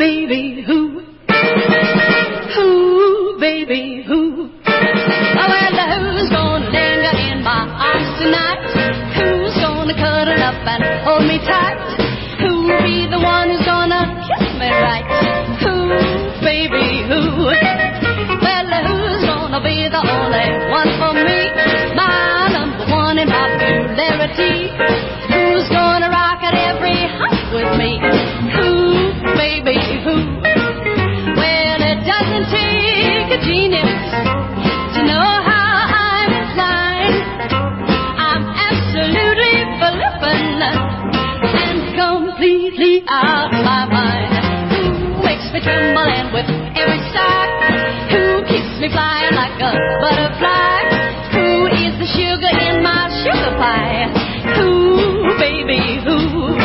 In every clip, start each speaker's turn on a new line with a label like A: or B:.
A: baby, who? Who, baby, who? Oh, well, who's gonna linger in my arms tonight? Who's gonna cuddle up and hold me tight? Who'll be the one who's gonna kiss me right? Who, baby, who? Well, who's gonna be the only one for me? My number one in popularity. Who's gonna rock at every hop with me? Who, baby, who? Well, it doesn't take a genius to know how I'm inclined. I'm absolutely flippin' and completely out of my mind. Who makes me tremble and with every sigh? Who keeps me flying like a butterfly? Who is the sugar in my sugar pie? Who, baby, who?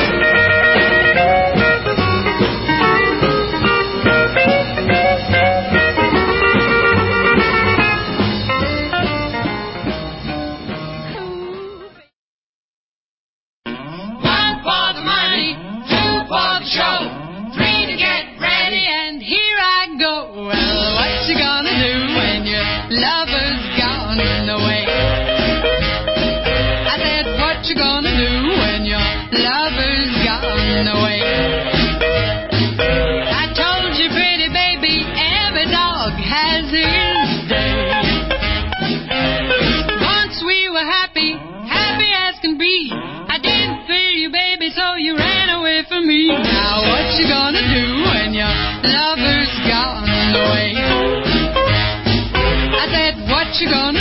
B: Now what you gonna do when your lover's gone away? I said, what you gonna